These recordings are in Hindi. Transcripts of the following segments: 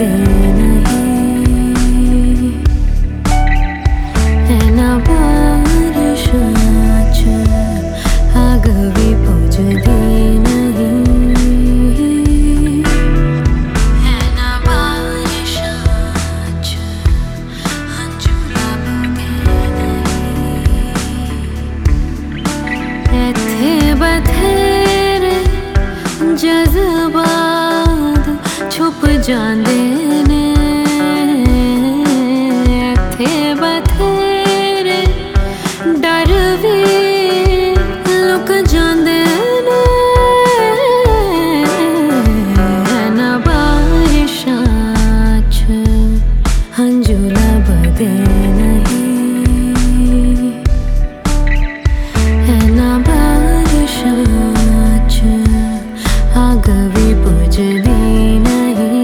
बदे नहीं है ना बारिशाच आगवी पुजदी नहीं है ना बारिशाच हंजुला बदे नहीं इत्थे बथेरे जज्बात छुप जांदे ने इत्थे बथेरे डर भी लुक जांदे ने ना बारिशां च हंजुला बदे नहीं है ना बारिशां च आगवी पुजदी नहीं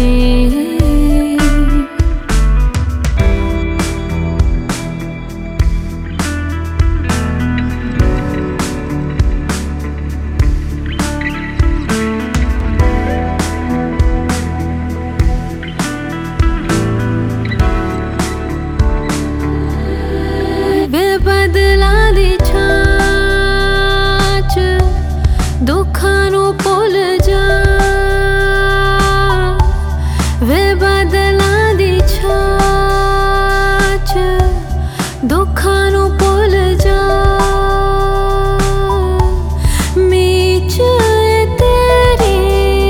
बदला दी छांच दुखां नूं भुल जा वे बदला दी छांच दुखां नूं भुल जा मीच तेरी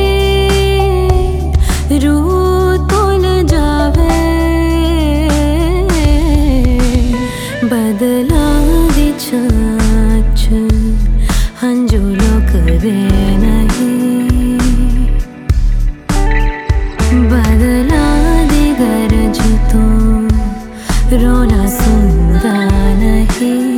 रूह तुल जावे बदला दी छांच हंजुलो करे नहीं बदला दी गरज तो रोना सुनता नहीं।